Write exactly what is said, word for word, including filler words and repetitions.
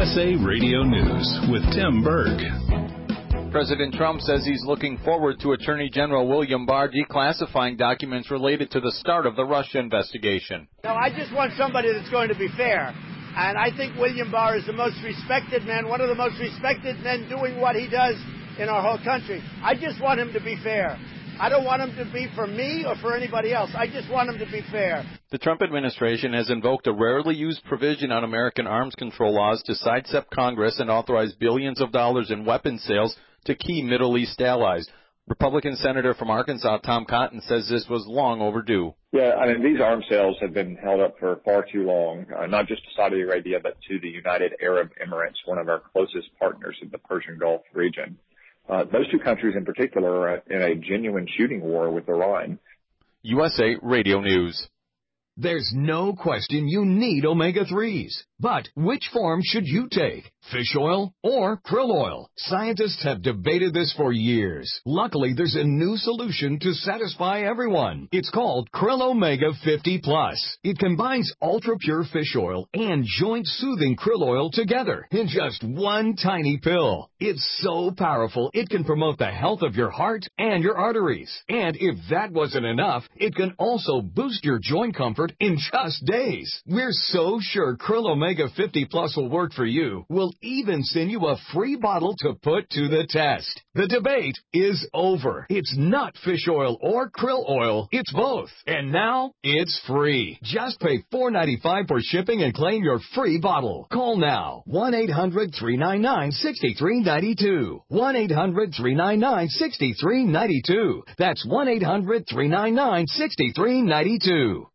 S A Radio News with Tim Berg. President Trump says he's looking forward to Attorney General William Barr declassifying documents related to the start of the Russia investigation. No, I just want somebody that's going to be fair. And I think William Barr is the most respected man, one of the most respected men doing what he does in our whole country. I just want him to be fair. I don't want him to be for me or for anybody else. I just want him to be fair. The Trump administration has invoked a rarely used provision on American arms control laws to sidestep Congress and authorize billions of dollars in weapons sales to key Middle East allies. Republican Senator from Arkansas, Tom Cotton, says this was long overdue. Yeah, I mean, these arms sales have been held up for far too long, uh, not just to Saudi Arabia, but to the United Arab Emirates, one of our closest partners in the Persian Gulf region. Uh, those two countries in particular are in a genuine shooting war with Iran. U S A Radio News. There's no question you need omega threes. But which form should you take? Fish oil or krill oil? Scientists have debated this for years. Luckily, there's a new solution to satisfy everyone. It's called Krill Omega fifty plus. It combines ultra-pure fish oil and joint-soothing krill oil together in just one tiny pill. It's so powerful, it can promote the health of your heart and your arteries. And if that wasn't enough, it can also boost your joint comfort in just days. We're so sure Krill Omega fifty plus will work for you. We'll even send you a free bottle to put to the test. The debate is over. It's not fish oil or krill oil. It's both. And now it's free. Just pay four dollars and ninety-five cents for shipping and claim your free bottle. Call now. one eight hundred three nine nine six three nine two. one eight hundred three nine nine six three nine two. That's one eight hundred three nine nine six three nine two.